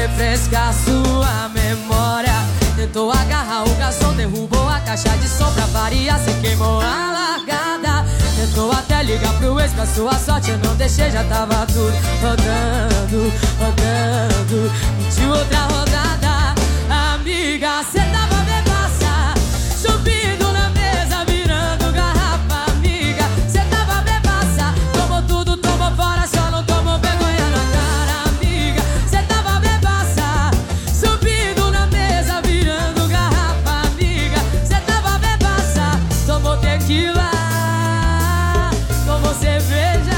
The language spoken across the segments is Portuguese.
refrescar sua memória. Tentou agarrar o garçom, derrubou a caixa de som pra variar, cê queimou a largada. Tentou até ligar pro ex, pra sua sorte eu não deixei, já tava tudo rodando, rodando. Pediu outra rodada, amiga, cê tava bebaça, subindo na mesa, virando garrafa. Amiga, cê tava bebaça, tomou tudo, tomou fora, só não tomou vergonha na cara. Amiga, cê tava bebaça, subindo na mesa, virando garrafa. Amiga, cê tava bebaça, tomou tequila, tomou cerveja,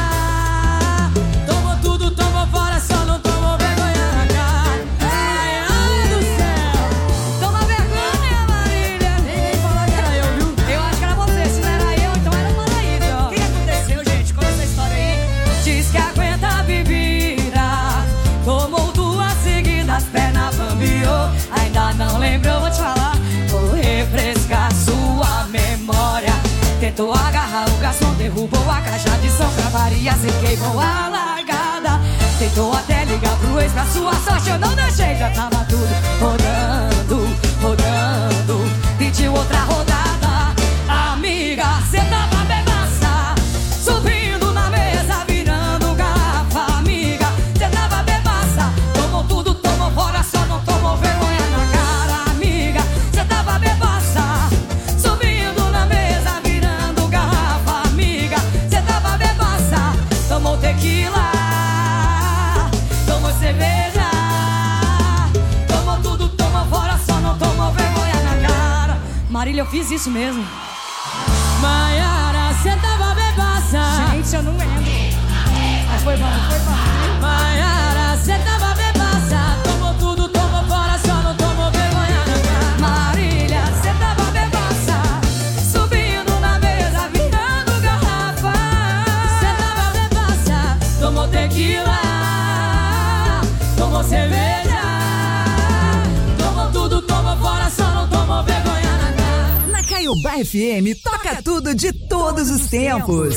tomou tudo, tomou fora, só não tomou vergonha na cara. Ai, ai do céu, toma vergonha, Marília. Ninguém falou que era eu, viu? Eu acho que era você, se não era eu, então era o Manaísa. O que aconteceu, gente? Conta essa história aí. Diz que aguenta a bebida, tomou 2 seguidas, perna bambiou. Ainda não lembrou, vou te falar. Vou refrescar sua memória. Tentou agarrar o garçom, derrubou a caixa de som pra variar, cê queimou a largada. Tentou até ligar pro ex, pra sua sorte eu não deixei, já tava tudo rodando, rodando. Pediu outra rodada, amiga, cê tava bebaça, subindo na mesa, virando garrafa. Amiga, cê tava bebaça, tomou tudo, tomou fora, só não tomou vergonha na cara. Amiga, cê tava bebaça, subindo na mesa, virando garrafa. Amiga, cê tava bebaça, tomou tequila, tomou cerveja, tomou tudo, tomou fora, só não tomou vergonha na cara. Marília, eu fiz isso mesmo. Maiara, cê tava bebaça. Gente, eu não lembro. Mas foi bom, foi bom. Maiara, cê tava bebaça, tomou tudo, tomou fora, só não tomou vergonha na cara. Marília, cê tava bebaça, subindo na mesa, virando garrafa. Cê tava bebaça, tomou tequila, tomou cerveja, tomou tudo, tomou fora, só não tomou vergonha na cara. Na Caiobá FM, toca tudo de todos os tempos.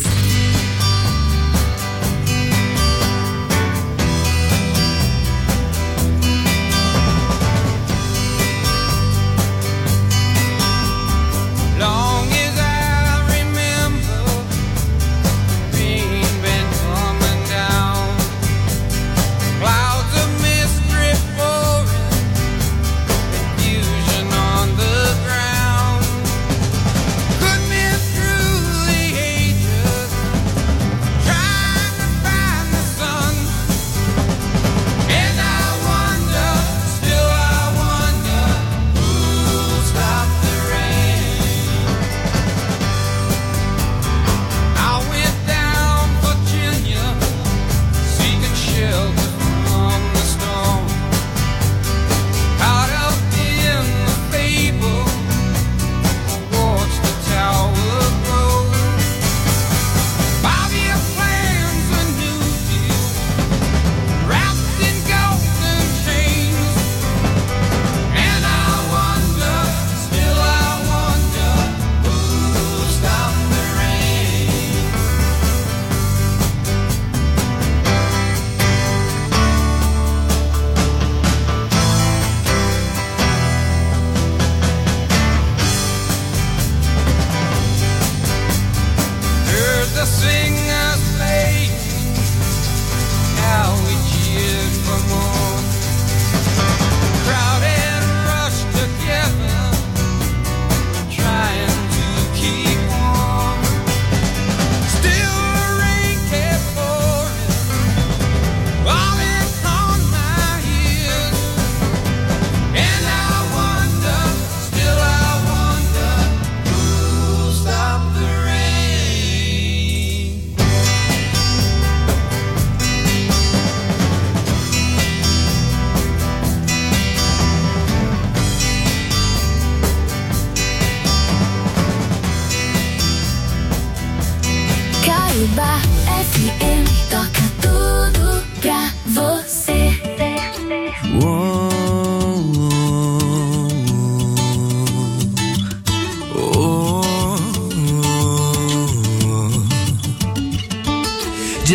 Long as I remember, rain been coming down, clouds of mist drift pouring, confusion on the ground. Could be through the ages,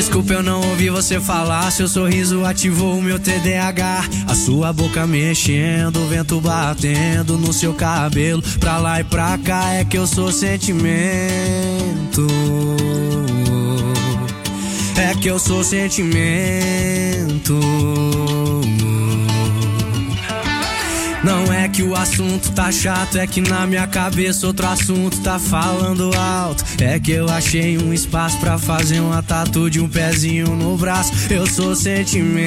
Desculpa, eu não ouvi você falar. Seu sorriso ativou o meu TDAH. A sua boca mexendo, o vento batendo no seu cabelo. Pra lá e pra cá é que eu sou sentimento. É que eu sou sentimento. Não é que o assunto tá chato, é que na minha cabeça outro assunto tá falando alto. É que eu achei um espaço pra fazer uma tatu de um pezinho no braço. Eu sou sentimento.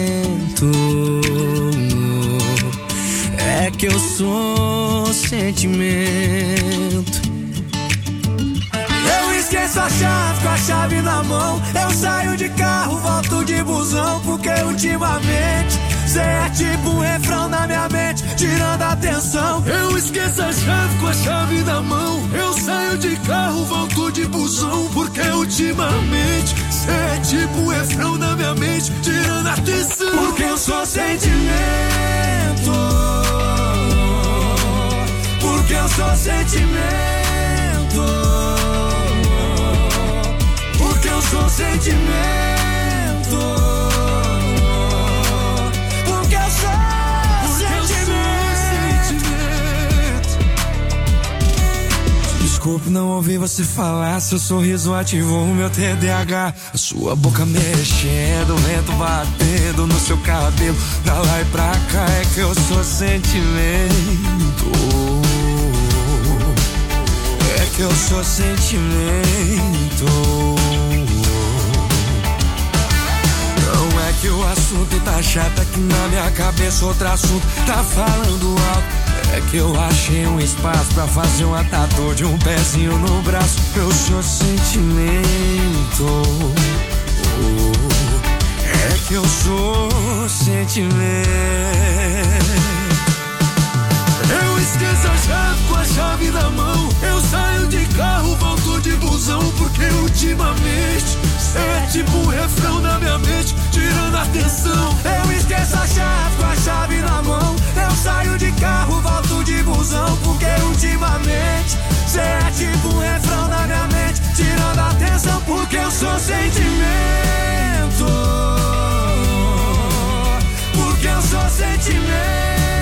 É que eu sou sentimento. Eu esqueço a chave com a chave na mão. Eu saio de carro, volto de busão. Porque ultimamente cê é tipo um refrão na minha mente, tirando a atenção. Eu esqueço a chave com a chave na mão. Eu saio de carro, volto de busão. Porque ultimamente cê é tipo um refrão na minha mente, tirando a atenção. Porque eu sou sentimento. Porque eu sou sentimento. Porque eu sou sentimento. Porque eu sou sentimento. Desculpe, não ouvi você falar. Seu sorriso ativou o meu TDAH. A sua boca mexendo, o vento batendo no seu cabelo. Pra lá e pra cá é que eu sou sentimento. É que eu sou sentimento. Não é que o assunto tá chato, é que na minha cabeça outro assunto tá falando alto. É que eu achei um espaço pra fazer uma tatu de um pezinho no braço. Eu sou sentimento. É que eu sou sentimento. Eu esqueço a chave com a chave na mão. Eu saio de carro, volto de busão. Porque ultimamente cê é tipo um refrão na minha mente, tirando a atenção. Eu esqueço a chave com a chave na mão. Eu saio de carro, volto de busão. Porque ultimamente cê é tipo um refrão na minha mente, tirando a atenção. Porque eu sou sentimento. Porque eu sou sentimento.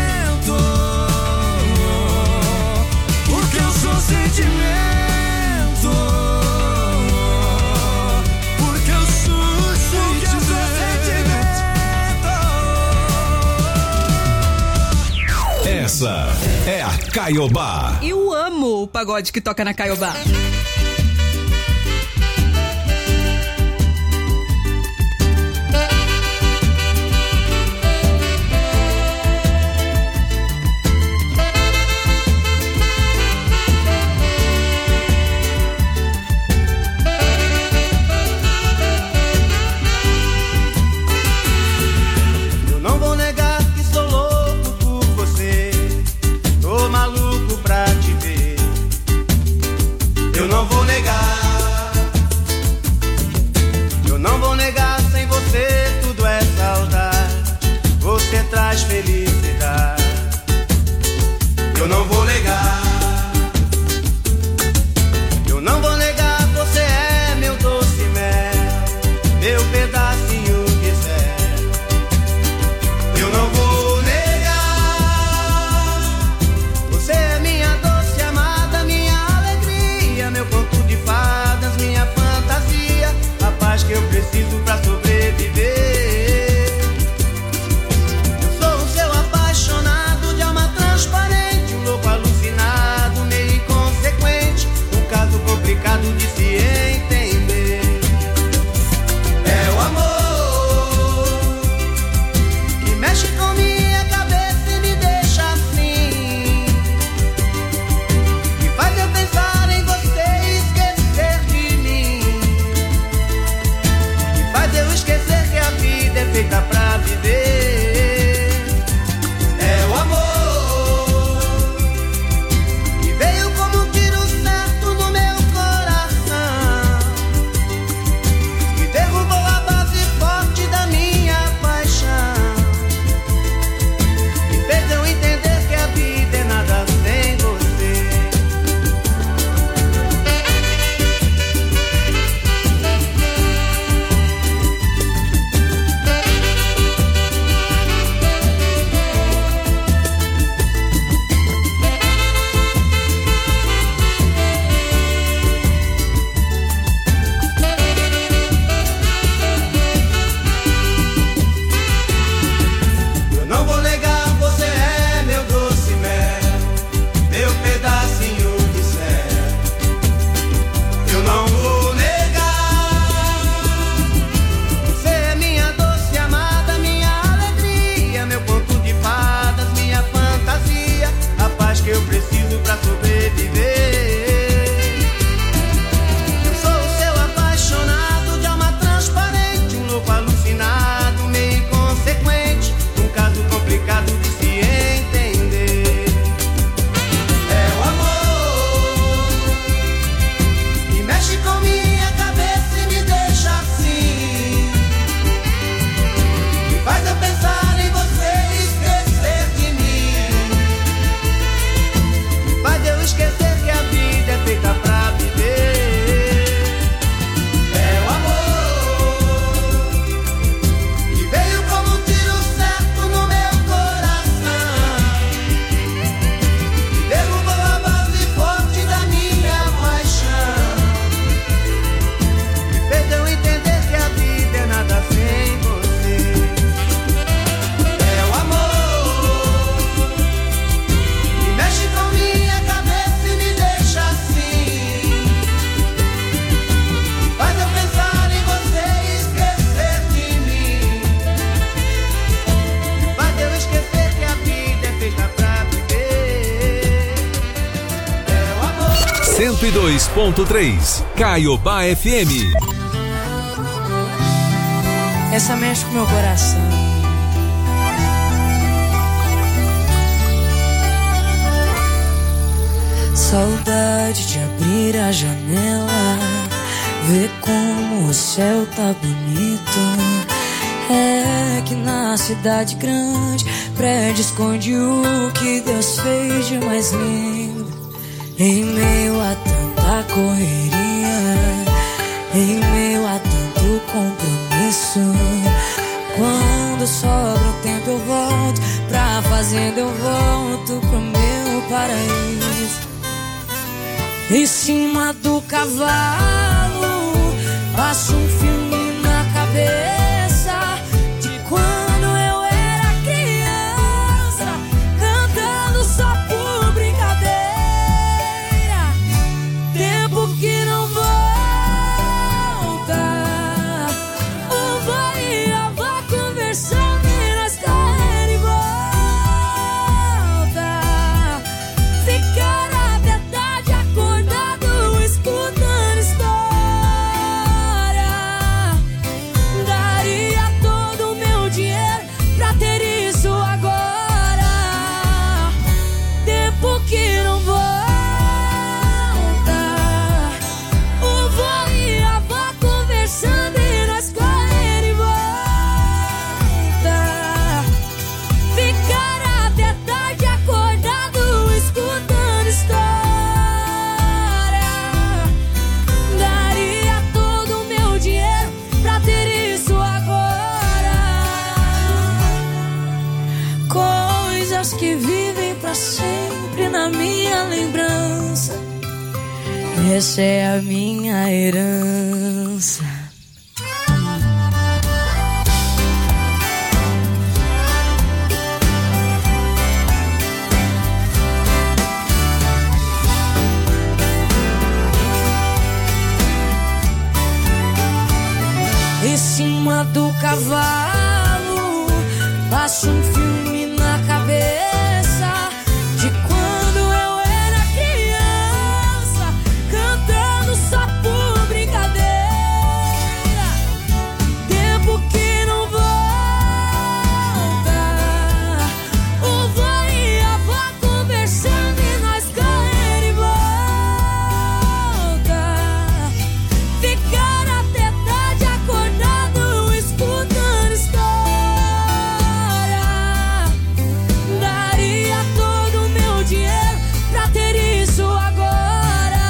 Porque eu sou sentimento. Porque eu sou sentimento. Essa é a Caiobá. Eu amo o pagode que toca na Caiobá. 102.3 Caiobá FM. Essa mexe com meu coração. Saudade de abrir a janela, ver como o céu tá bonito. É que na cidade grande prédio esconde o que Deus fez de mais lindo. Em meio a tanta correria, em meio a tanto compromisso, quando sobra um tempo eu volto pra fazenda, eu volto pro meu paraíso. Em cima do cavalo, passo um filme na cabeça de quando eu era criança, cantando só por brincadeira. Tempo que não volta, o vô e a avó conversando e nós correndo e volta. Ficar até tarde acordado escutando história. Daria todo o meu dinheiro pra ter isso agora. Tempo que não volta, o vô e a avó conversando e nós correndo e volta. Ficar até tarde acordado escutando história. Daria todo o meu dinheiro pra ter isso agora. Coisas que vivem pra sempre na minha lembrança. Essa é a minha herança. Em cima do cavalo, passo um filme na cabeça de quando eu era criança, cantando só por brincadeira. Tempo que não volta, o vô e a avó conversando e nós correndo e volta. Ficar até tarde acordado escutando história. Daria todo o meu dinheiro pra ter isso agora.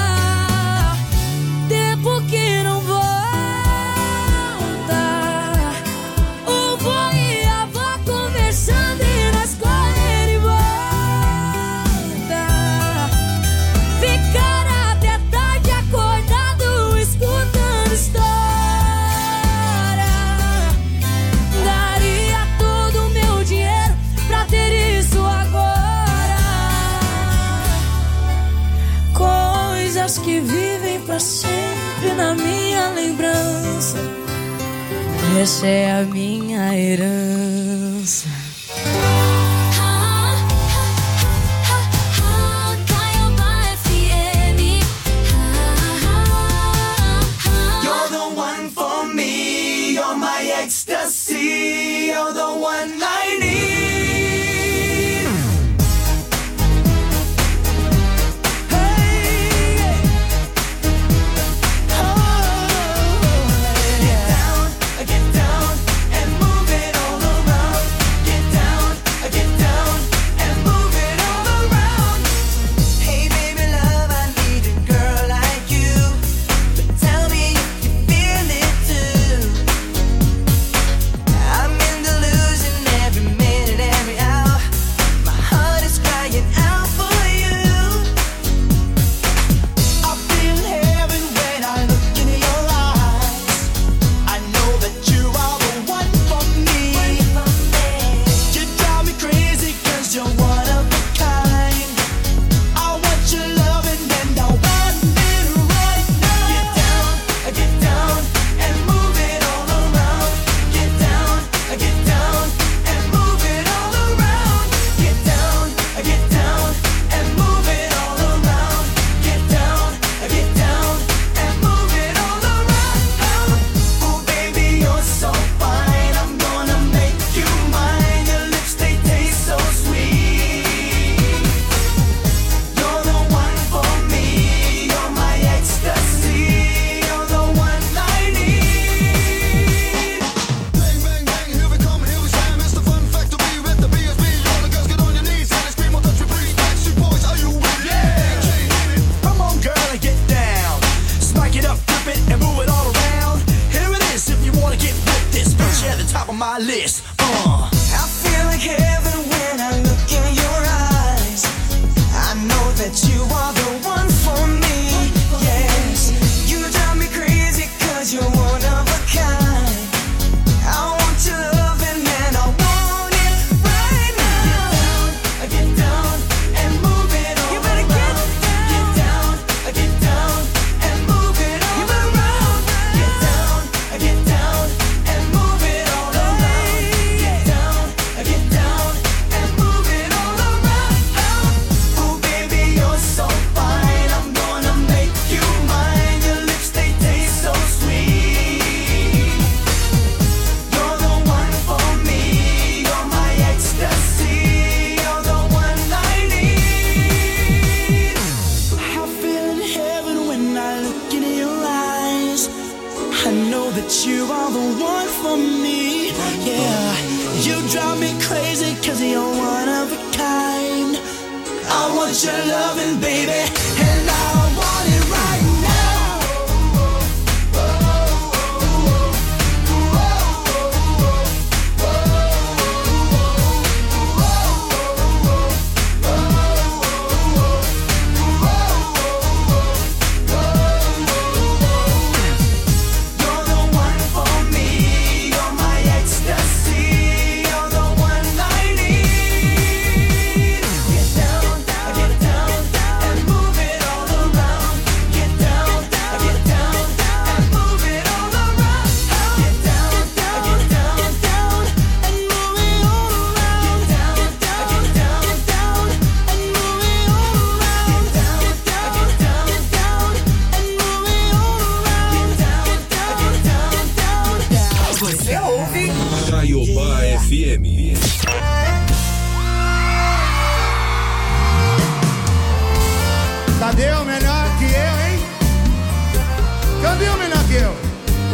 Tempo que não volta, o vô e a avó conversando e nós correndo e volta. Ficar até tarde acordado escutando história. Daria todo o meu dinheiro pra ter isso agora. Coisas que vivem pra sempre na minha lembrança. Essa é a minha herança. Caiobá FM. You're the one for me, you're my ecstasy, you're the one I need. Hey, oh, get down and move it all around. want your loving, baby, and I want it right now. You're the one for me, you're my ecstasy, you're the one I need. Get down, and move it all around. Get down, and move it all around. Get down, and move it all around. Get down, and move it all around. Get down, and move it all around. Você ouve Caiobá FM. Cadê o melhor que eu, hein? Cadê o melhor que eu?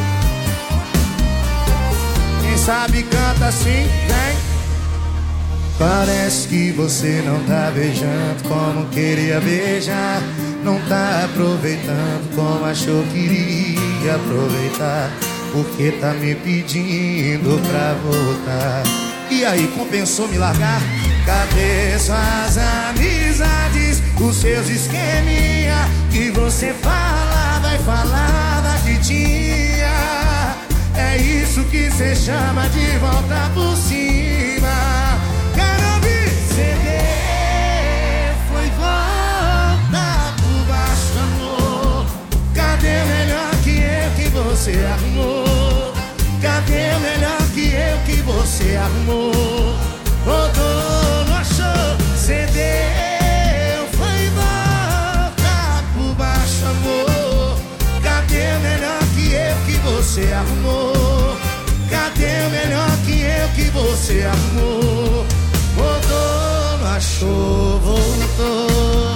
Quem sabe canta assim, vem. Parece que você não tá beijando como queria beijar. Não tá aproveitando como achou que iria aproveitar. Porque tá me pedindo pra voltar. E aí, compensou me largar? Cadê suas amizades? Os seus esqueminha que você falava e falava que tinha. É isso que cê chama de volta por cima. Quero ouvir CD. Foi volta por baixo, amor. Cadê o melhor que você arrumou? Cadê o melhor que você arrumou? Rodou, não achou, cedeu, foi volta por baixo, amor. Cadê o melhor que você arrumou? Cadê o melhor que você arrumou? Rodou, não achou, voltou.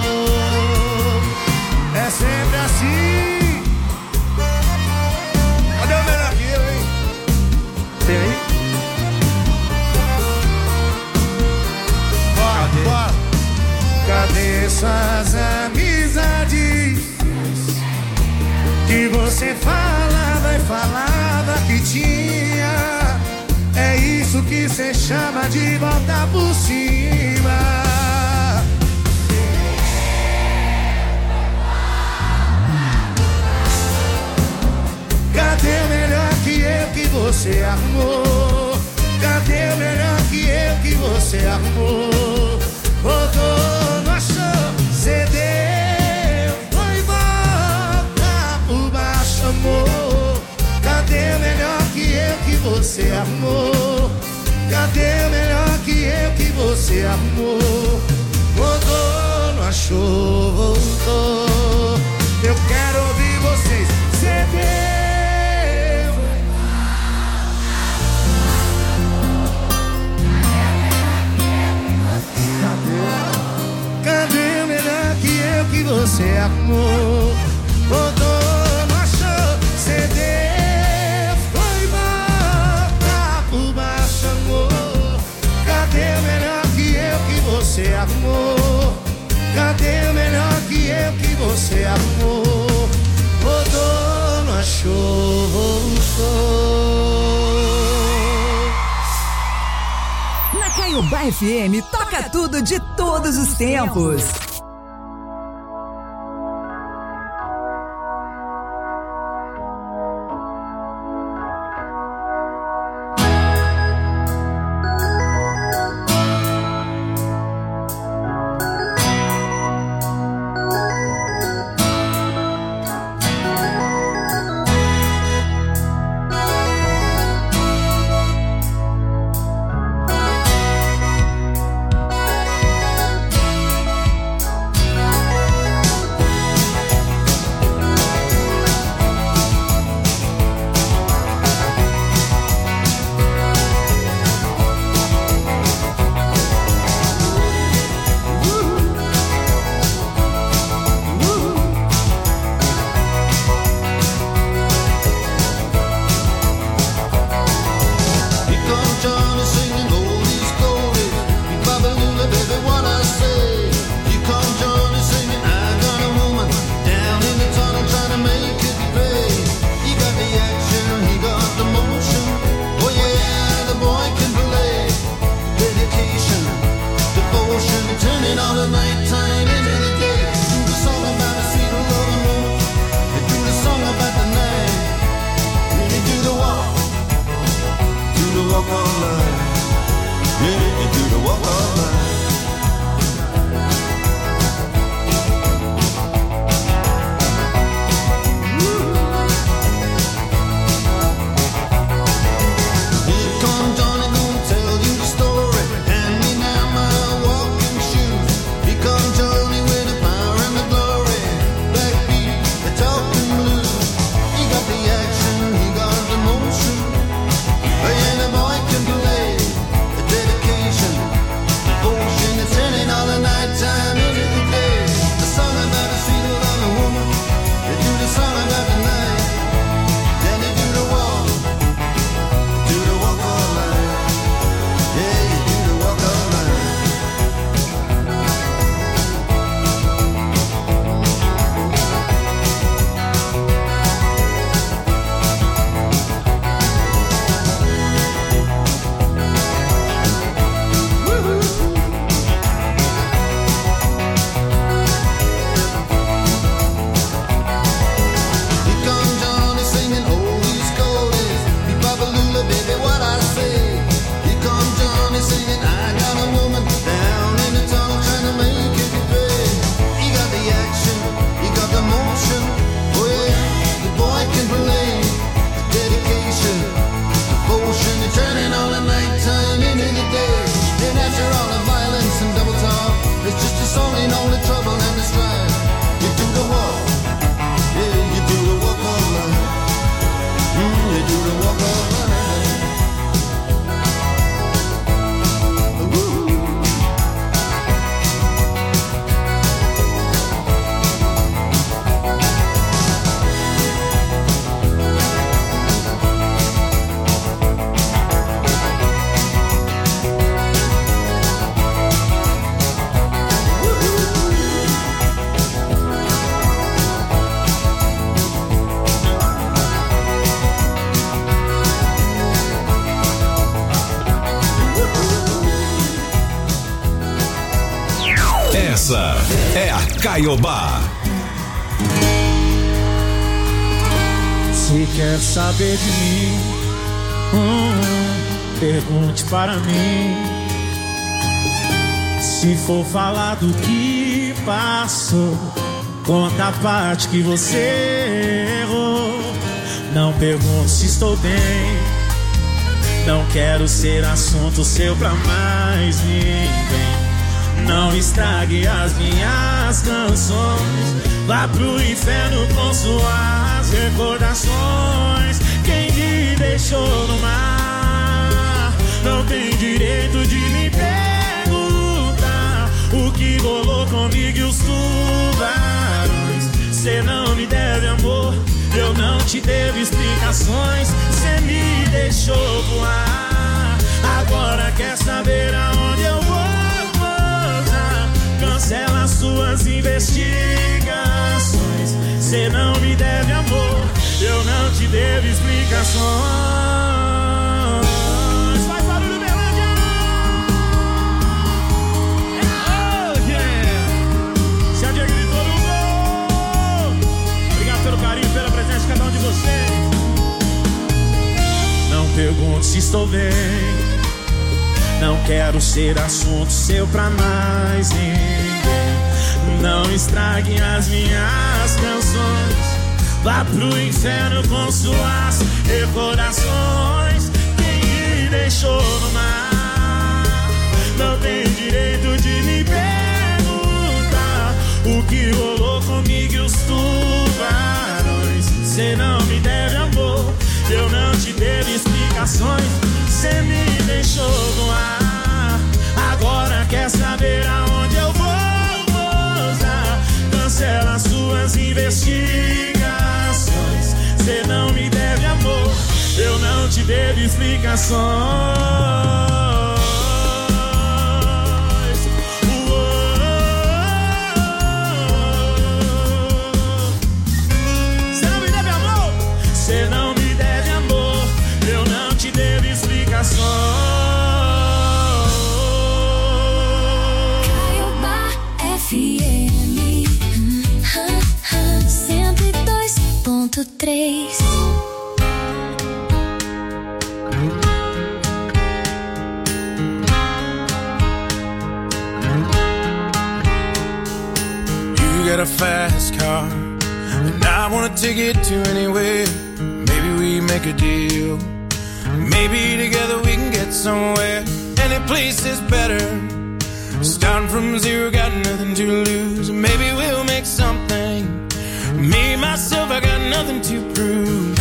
É sempre assim. Cadê o melhor que eu, hein? Tem aí? Bora. Cadê suas amizades? Que você falava e falava que tinha. É isso que cê chama de volta por cima. Cadê o melhor que você arrumou? Cadê o melhor que você arrumou? Rodou, não achou, cedeu, foi volta por baixo, amor. Cadê o melhor que você arrumou? Cadê o melhor que você arrumou? Rodou, não achou, voltou. Eu quero ouvir vocês, cedeu. Cadê o melhor que você arrumou? Rodou, não achou, cedeu, foi volta por baixo, amor. Cadê o melhor que você arrumou? Cadê o melhor que você arrumou? Rodou, não achou, voltou. na Caiobá FM, toca tudo de todos os tempos. turning all the nighttime into the day. Do the song about a sweet loving woman. They do the song about the night. Really do the walk of life. Yeah, you do the walk of life. Essa é a Caiobá. Se quer saber de mim, pergunte para mim. Se for falar do que passou, conta a parte que você errou. Não pergunte se estou bem, não quero ser assunto seu pra mais ninguém. Não estrague as minhas canções, vá pro inferno com suas recordações. Quem me deixou no mar não tem direito de me perguntar o que rolou comigo e os tubarões. Cê não me deve amor, eu não te devo explicações. Cê me deixou voar, agora quer saber aonde eu vou. Cancela suas investigações. Cê não me deve amor, eu não te devo explicações. Faz barulho, Berlândia! Oh, yeah! Se a Dia gritou no gol. Obrigado pelo carinho, pela presença de cada um de vocês. Não pergunte se estou bem, não quero ser assunto seu pra mais ninguém. Não estrague as minhas canções, vá pro inferno com suas recordações. Quem me deixou no mar não tem direito de me perguntar o que rolou comigo e os tubarões. Cê não me deve amor, eu não te devo explicações. Cê me deixou no ar, agora quer saber aonde eu vou pousar. Cancela suas investigações. Cê não me deve amor, eu não te devo explicações. Cê não me deve amor, cê não me deve amor, eu não te devo explicações. FM 102.3. You got a fast car, and I wanna take it to anywhere. Maybe we make a deal. Maybe together we can get somewhere. Any place is better. Starting from zero, got nothing to lose. Maybe we'll make something. Me, myself, I got nothing to prove.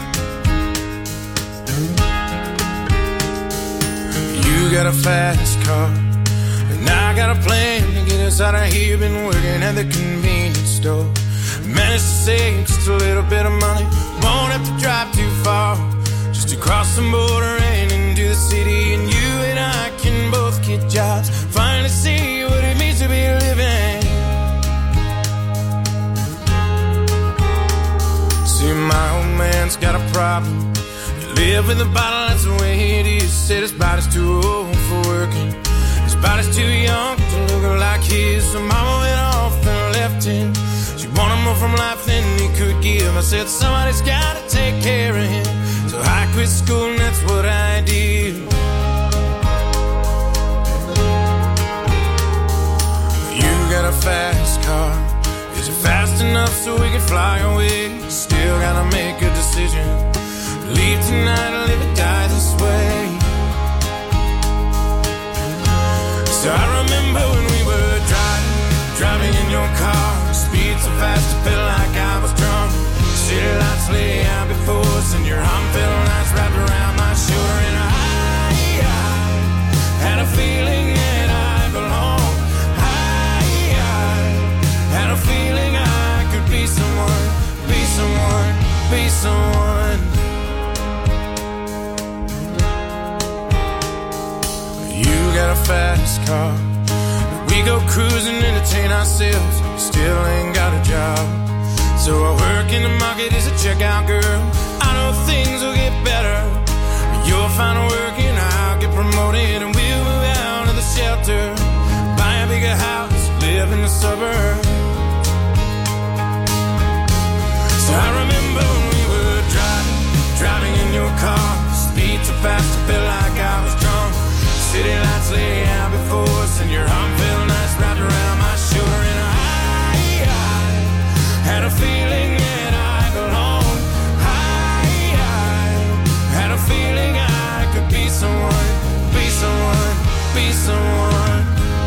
You got a fast car, and I got a plan to get us out of here. Been working at the convenience store. Managed to save just a little bit of money. Won't have to drive too far, just to cross the border and into the city. And you and I can both get jobs, finally see what it means to be living. See, my old man's got a problem. He live with a bottle, that's the way it is. Said his body's too old for working, his body's too young to look like his. So mama went off and left him. She wanted more from life than he could give. I said somebody's gotta take care of him. So I quit school and that's what I did. You got a fast car. Is it fast enough so we can fly away? Still gotta make a decision. Leave tonight or live or die this way. So I remember when we were driving in your car. Speed so fast it felt like I was drunk. City lights lay out before us, and your arm felt nice wrapped around my shoulder. And I had a feeling that I belonged. I had a feeling I could be someone, be someone, be someone. You got a fast car. We go cruising, entertain ourselves. Still ain't got a job. So I work in the market as a checkout girl. I know things will get better. You'll find work and I'll get promoted, and we'll move out of the shelter, buy a bigger house, live in the suburbs. So I remember when we were driving in your car. Speed so fast it felt like I was drunk. City lights lay out before us, and your arm felt nice wrapped around my shoulder. And I had a feeling that I belonged. I had a feeling I could be someone, be someone, be someone.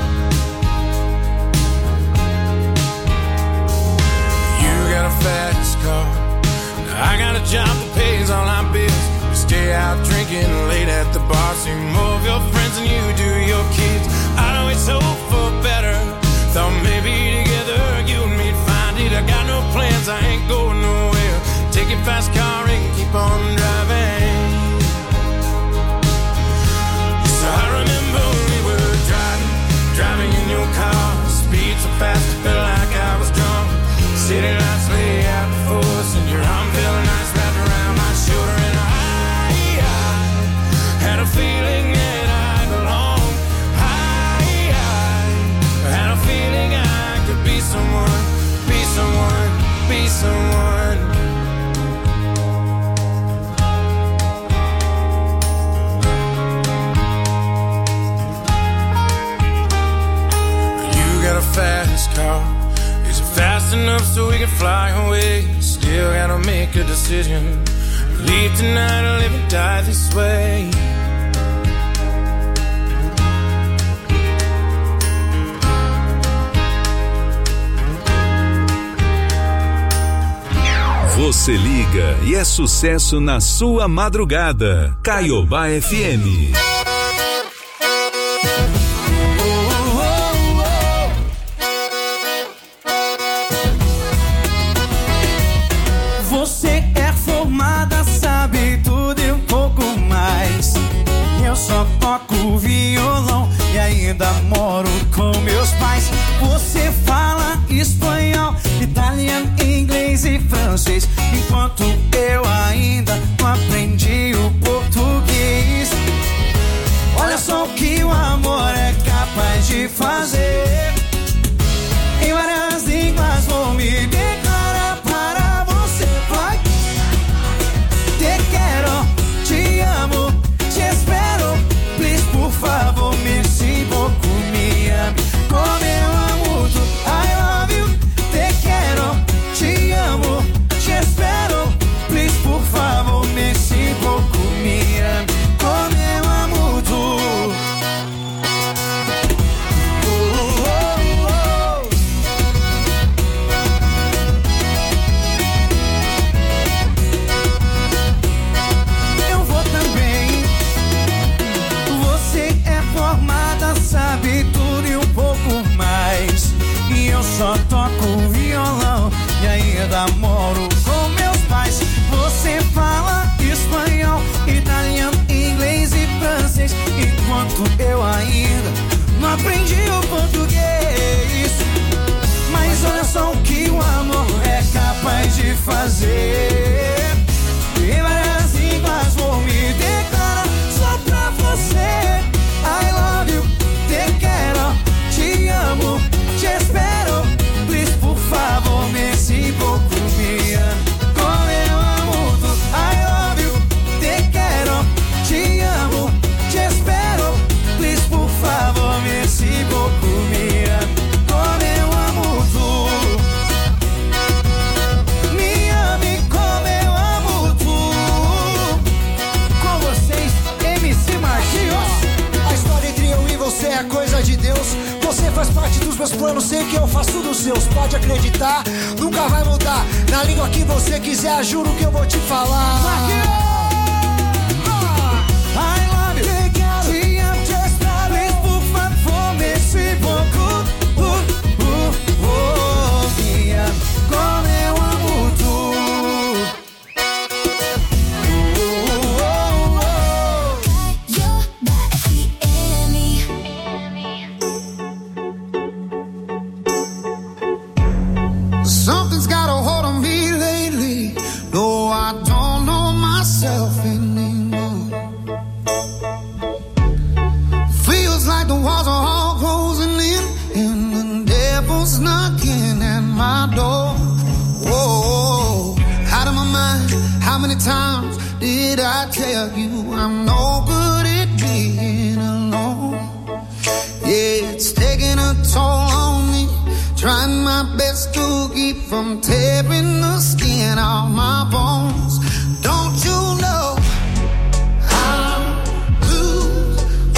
You got a fast car. I got a job that pays all our bills. We stay out drinking late at the bar. See more of your friends than you do your kids. I always hope for better. Thought maybe together you and me'd find it. I got no plans, I ain't going nowhere. Take your fast car and keep on driving. So I remember when we were driving in your car. Speed so fast it felt like I was drunk. City lights lay out before us, and your arm felt nice wrapped around my shoulder. And I had a feeling that I belonged. I had a feeling I could be someone, be someone, be someone. You got a fast car. Is it fast enough so we can fly away? Still gotta make a decision. Leave tonight or live or die this way. Você liga e é sucesso na sua madrugada. Caiobá FM. Você é formada, sabe tudo e um pouco mais. Eu só toco violão e ainda moro com meus pais. Você fala espanhol, italiano, inglês e francês, enquanto eu ainda não aprendi o português. Olha só o que o amor é capaz de fazer. fazer. Em várias línguas vou me declarar só pra você. I love you, te quero, te amo, te espero. Please, por favor, me se pouco me ama. Como eu amo tu. I love you, te quero, te amo, te espero. Please, por favor, me se pouco me ama. Como eu amo tu. Me ame como eu amo tu. Com vocês, MC Marquinhos. A história entre eu e você é coisa de Deus. Você faz parte dos meus planos, sei que eu faço dos seus. Pode acreditar, nunca vai mudar. Na língua que você quiser, juro que eu vou te falar. I love you, te amo, te espero. Please, por favor, me se pouco me ama. Como eu amo tu. Something's got a hold on me lately. No, I don't know myself anymore. Feels like the walls are all closing in, and the devil's knocking at my door. Whoa, out of my mind. How many times did I tell you I'm no good at being alone? Yeah, it's taking a toll on me. Trying my best to keep from tearing the skin off my bones. Don't you know I'll lose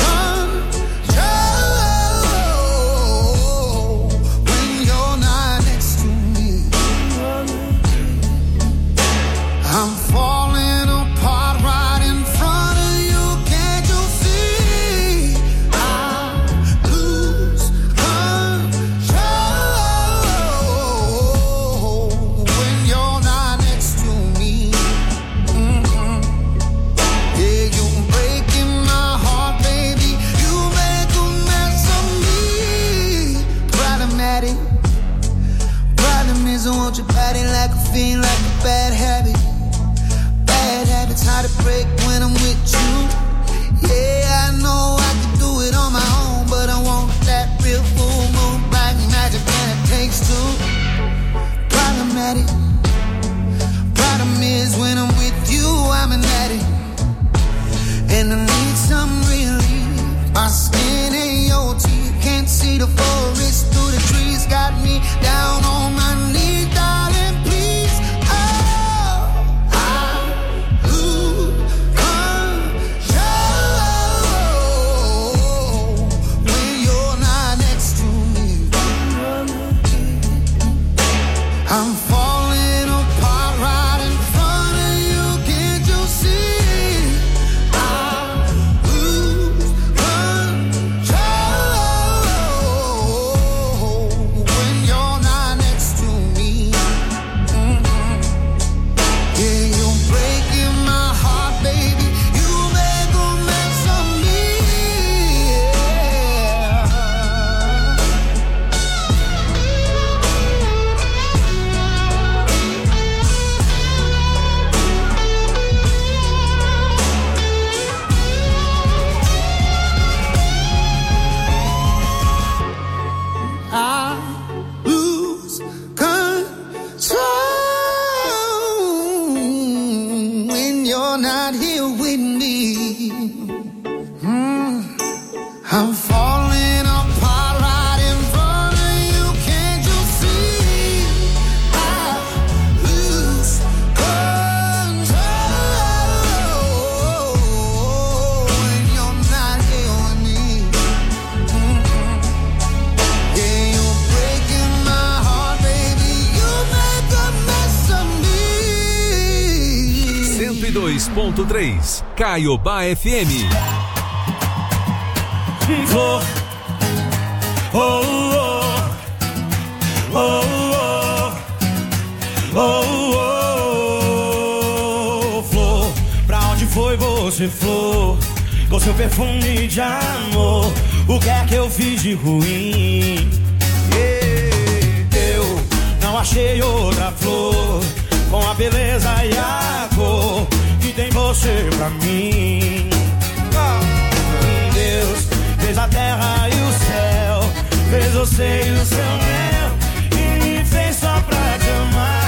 control when you're not next to me? I'm falling apart right in front of you. Can't you see? I'll lose control when you're not next to me. Yeah, you're breaking my heart, baby. You make a mess of me. Problematic. Problem is I want your body like a fiend, like a bad habit. Bad habits hard to break when I'm with you. Yeah, I know I can do it on my own, but I want that real full moon black magic, and it takes two. Problematic. Problem is when I'm with you, I'm an addict, and I need some relief. My skin ain't your teeth, can't see the forest through the trees. Got me down on my knees, darling, please. Oh, I lose control when you're not next to me. I'm falling apart right in front of you. Can't you see? I lose control when you're not next to me. Yeah, you're breaking my heart, baby. You make a mess of me. I lose control when you're not here with me. I'm falling apart right in front of you. Can't you see? I lose control when you're not here with me. Yeah, you're breaking my heart, baby. You make a mess of me. 102.3 Caiobá FM. Flor, oh, oh, oh, oh, oh, oh, Flor, pra onde foi você, Flor? Com seu perfume de amor, o que é que eu fiz de ruim? Eu não achei outra flor com a beleza e a cor que tem você pra mim. Deus fez a terra e o céu, fez você e o seu mel, e me fez só pra te amar.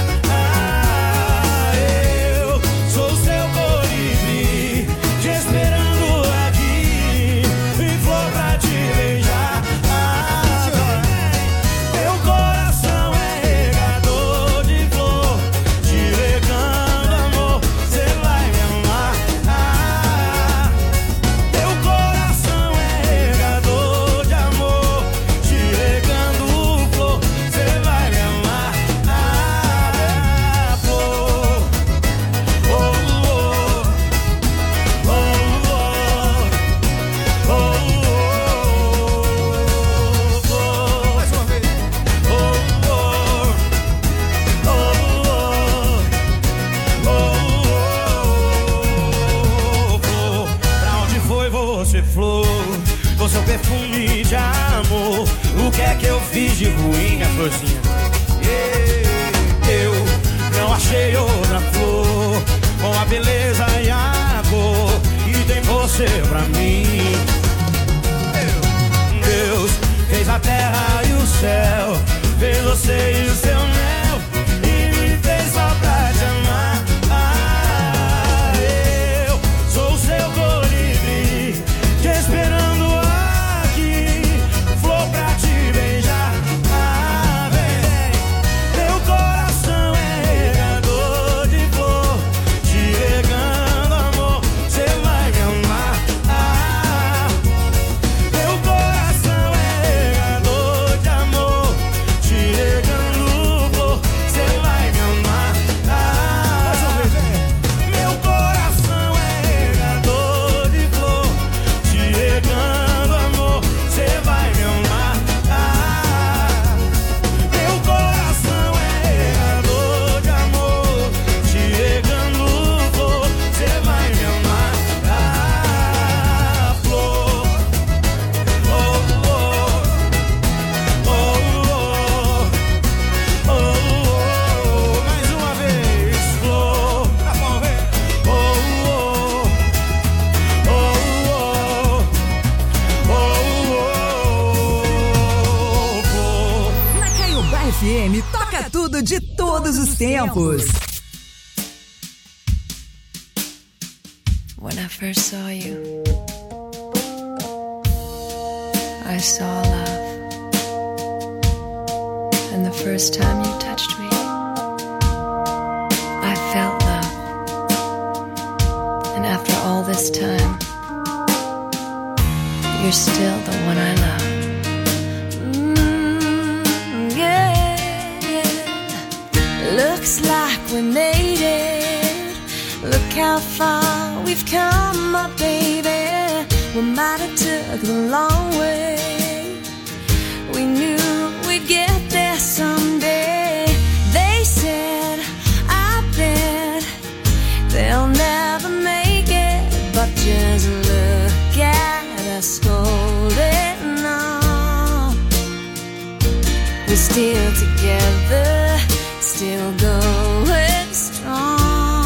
Eu sou o seu colibri, te esperando aqui, e flor pra te beijar. Meu coração é regador de flor, te regando amor, cê vai me amar. Meu coração é regador de amor, te regando flor, cê vai me amar. Flor, oh, oh, oh, oh, oh, oh. Mais uma vez. Oh, oh, oh, oh, oh, flor. Pra onde foi você, flor? Com seu perfume de amor, o que é que eu fiz de ruim, minha florzinha? Eu não achei outra flor com a beleza e a cor que tem você pra mim. Deus fez a terra e o céu, fez você e o seu mel, e me fez só pra te amar. Eu sou o seu colibri, te esperando aqui, flor pra te beijar. Vem, meu coração é regador de flor, te regando amor, cê vai me amar. Meu coração é regador de amor, te regando flor, cê vai me amar. Meu coração é regador de flor, te regando amor, cê vai me amar. Meu coração é regador de amor, te regando flor, cê vai me amar. Flor, oh, oh, oh, oh, oh, mais uma vez, flor, tá bom, vem. Oh, oh, oh, oh, flor. Na Caiobá FM, toca tudo de todos os tempos. When I first saw you, I saw love. And the first time you touched me, I felt love. And after all this time, you're still the one I love. Yeah, looks like we made it. Look how far we've come, my baby. We might have took the long way. We knew we'd get there someday. They said, I bet they'll never make it, but just look at us holding on. We're still together, still going strong.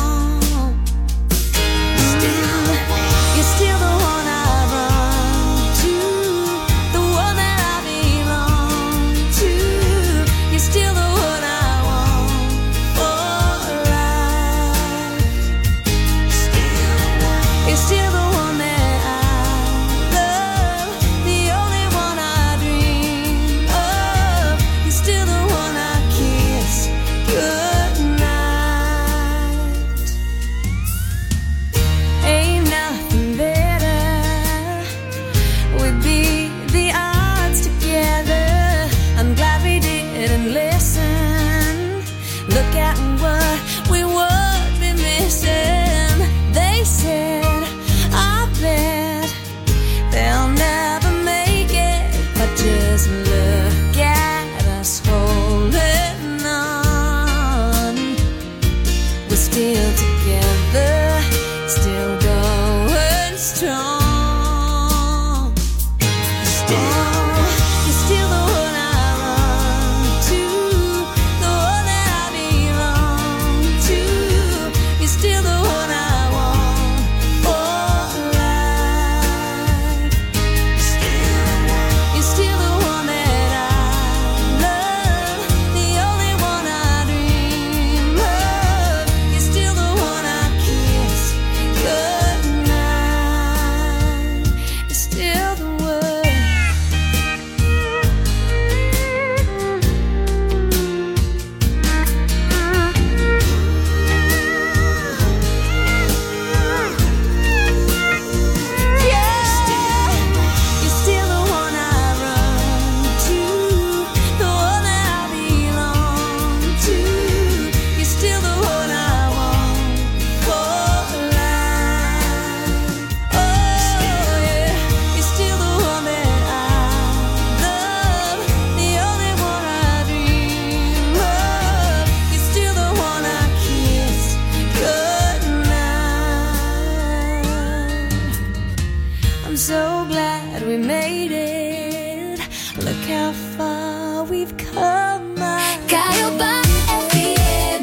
You're still the one I run to, the one that I belong to. You're still the one I want for life. You're still the one that I love, the only one I dream of. You're still the one I kiss goodnight. Ain't nothing better. We beat the odds together. I'm glad we didn't listen. Look at what we would be missing. They said, I bet they'll never make it, but just look at us holding on. We're still together, still going strong. You're still the one I run to, the one that I belong to. Look how far we've come. Caiobá FM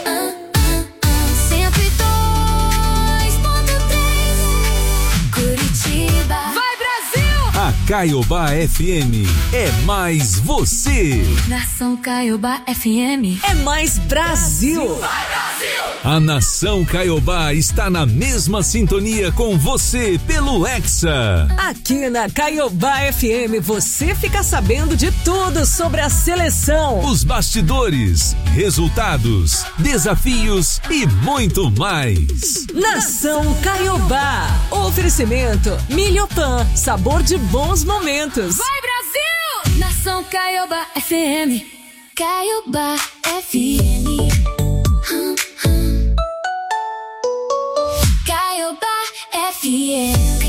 102.3 Curitiba. Vai, Brasil! A Caiobá FM é mais você. Nação Caiobá FM É mais Brasil. A Nação Caiobá está na mesma sintonia com você pelo Hexa. Aqui na Caiobá FM você fica sabendo de tudo sobre a seleção. Os bastidores, resultados, desafios e muito mais. Nação Caiobá. Oferecimento Milhopan, sabor de bons momentos. Vai, Brasil! Nação Caiobá FM. Caiobá FM. Caiobá FM.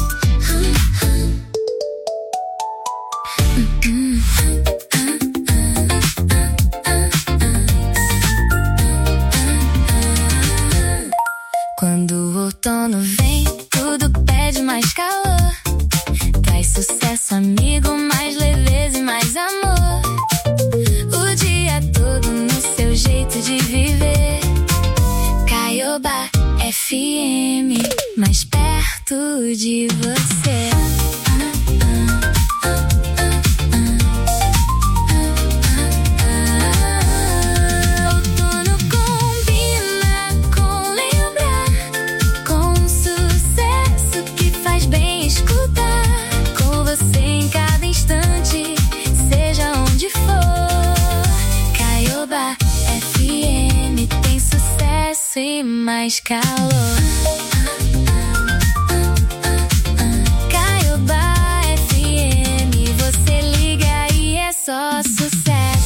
Quando o outono vem, tudo pede mais calor. Traz sucesso, amigo, mais leveza e mais amor. O dia todo no seu jeito de viver. Caiobá FM, mais perto de você. Outono combina com lembrar, com um sucesso que faz bem escutar. Com você em cada instante, seja onde for. Caiobá FM tem sucesso e mais calor. Caiobá FM, você liga e é só sucesso.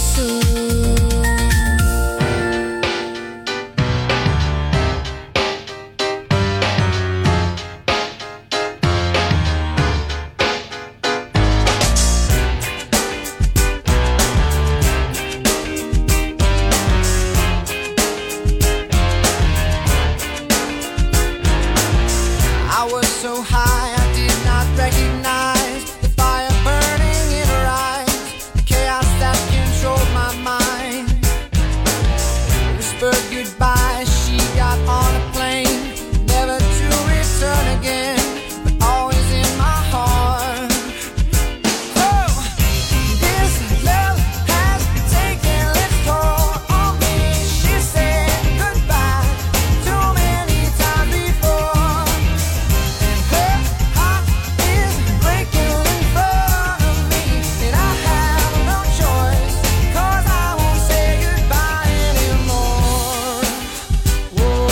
I was so high I did not recognize the fire burning in her eyes, the chaos that controlled my mind. Whispered goodbye, she got on a plane, never to return again, but always in my heart. Oh, this love has taken its toll on me. She said goodbye too many times before. Her heart is breaking in front of me, and I have no choice, 'cause I won't say goodbye anymore. Whoa,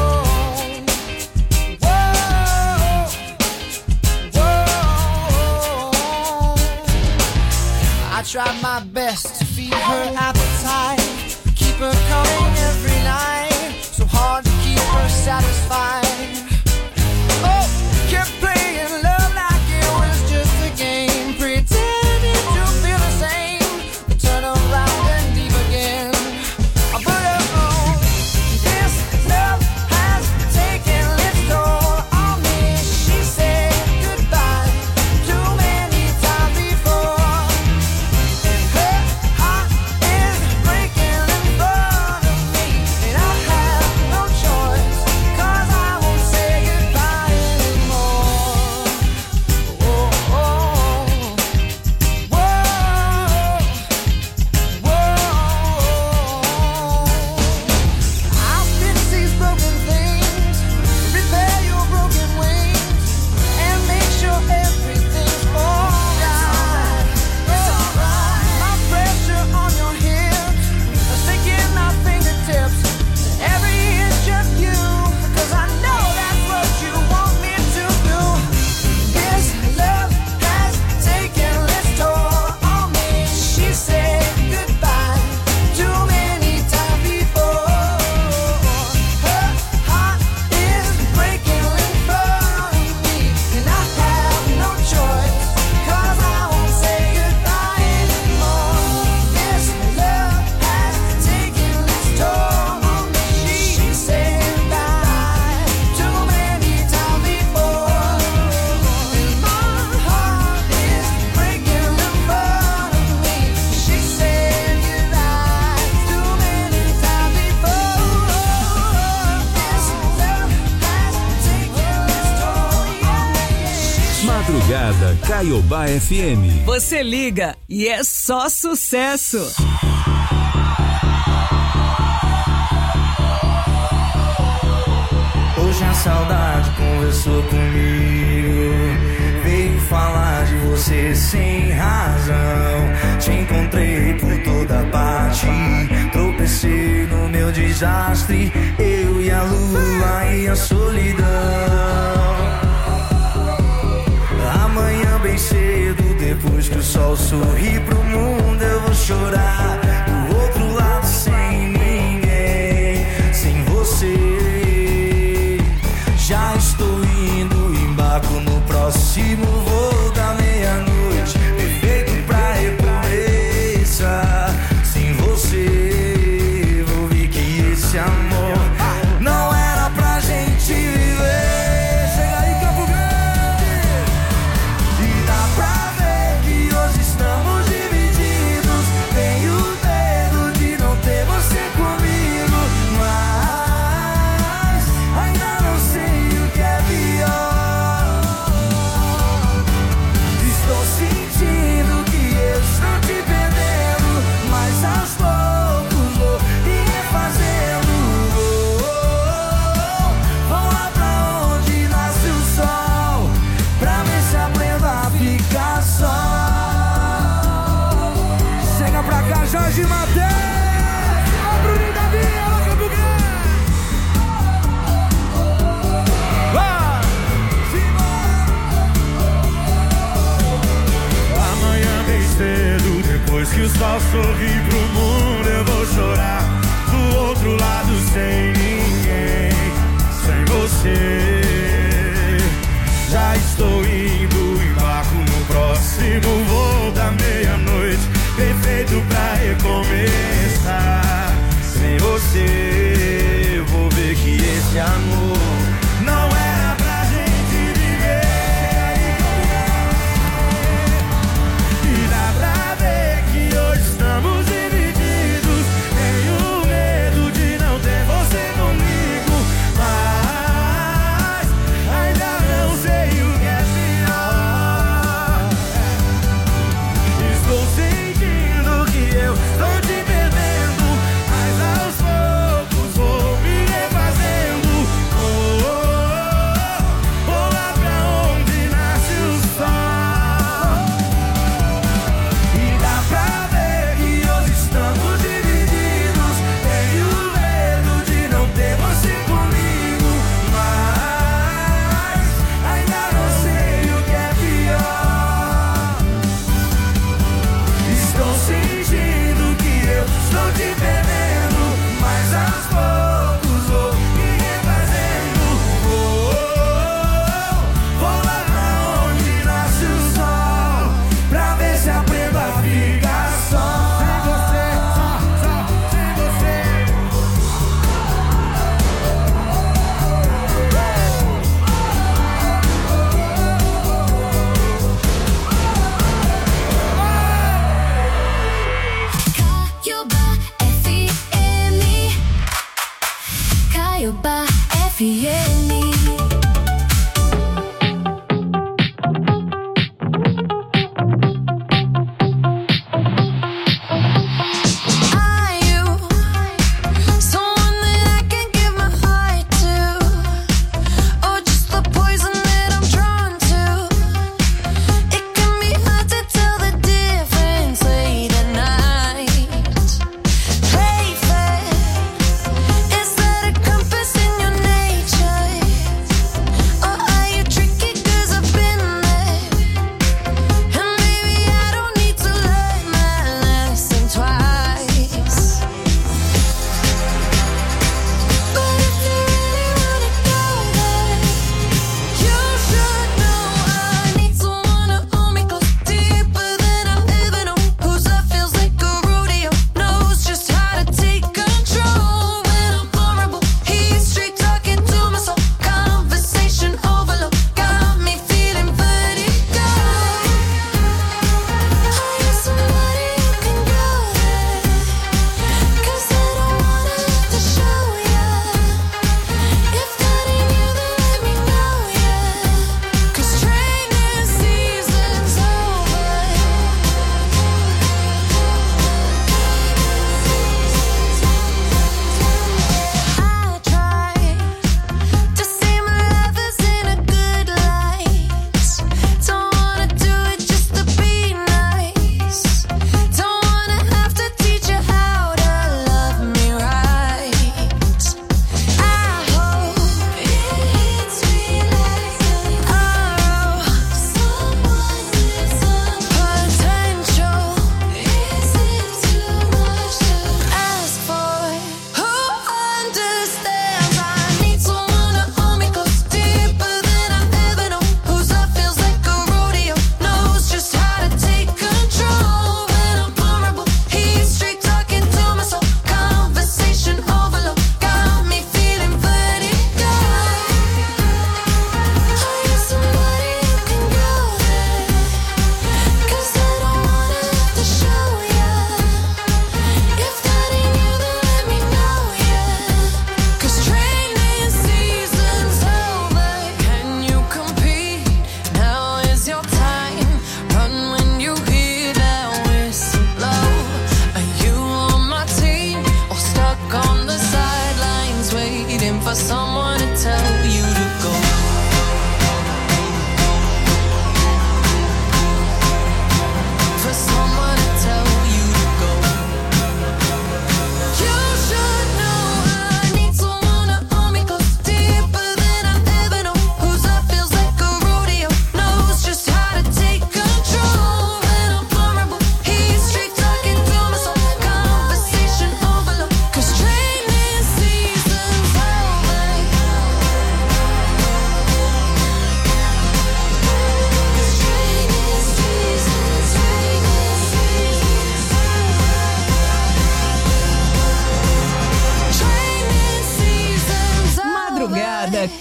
whoa, whoa. I tried my best to feed her appetite, keep her coming every night, so hard to keep her satisfied. Oh, kept playing love like it was just a game, pretending to feel the same, but turn around and leave again. I put her on. This love has taken its toll on me. She said goodbye too many times before, and her heart is breaking in front of me, and I have no choice, 'cause I won't say Caiobá FM. Você liga e é só sucesso. Hoje a saudade conversou comigo, veio falar de você sem razão. Te encontrei por toda parte, tropecei no meu desastre, eu e a lua e a solidão. Amanhã bem cedo, depois que o sol sorrir pro mundo, eu vou chorar do outro lado sem ninguém, sem você. Já estou indo, embarco no próximo voo da meia-noite, perfeito pra recomeçar. Sem você, vou ver que esse amor não era pra gente viver. Chega aí, Campo Grande! E dá pra ver que hoje estamos divididos. Tenho medo de não ter você comigo, mas ainda não sei o que é pior. Estou sentindo que eu estou te perdendo, mas aos poucos vou me refazendo. Vou lá pra onde nasce o sol, pra ver se aprendo a ficar só. Chega pra cá, Jorge Mateus! Ô, Bruninho da Vila, Campo Grande! Amanhã bem cedo, depois que o sol sorrir pro mundo, eu vou chorar do outro lado sem ninguém, sem você. Já estou indo, embarco no próximo voo da meia-noite, perfeito pra recomeçar. Sem você, eu vou ver que esse amor não era pra gente viver. E dá pra ver que hoje estamos divididos. Tenho medo de não ter você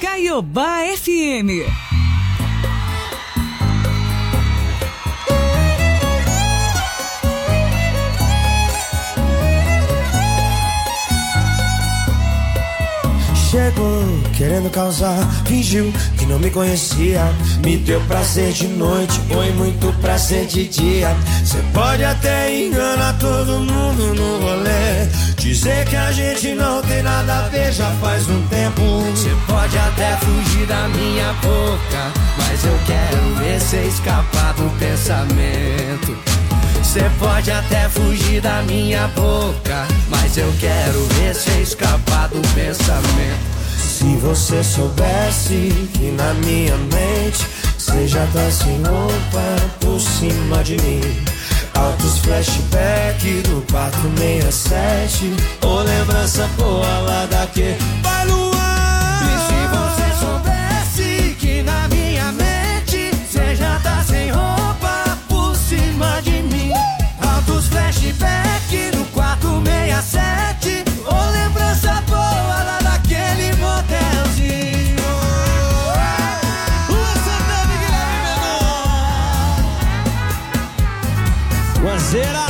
Caiobá FM. Chegou querendo causar, fingiu que não me conhecia. Me deu prazer de noite, foi muito prazer de dia. Cê pode até enganar todo mundo no rolê, dizer que a gente não tem nada a ver já faz um tempo. Cê pode até fugir da minha boca, mas eu quero ver cê escapar do pensamento. Cê pode até fugir da minha boca, mas eu quero ver cê escapar do pensamento. Se você soubesse que na minha mente cê já tá sem roupa por cima de mim. Altos flashback do 467, ou lembrança boa lá daquele vai no ar. E se você soubesse que na minha mente cê já tá sem roupa por cima de mim. Altos flashback do 467, ou lembrança boa lá daquele motelzinho. Guazeira,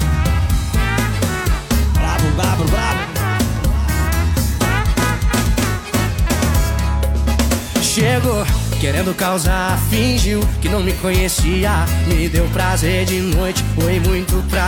brabo, brabo, brabo. Chegou querendo causar, fingiu que não me conhecia. Me deu prazer de noite, foi muito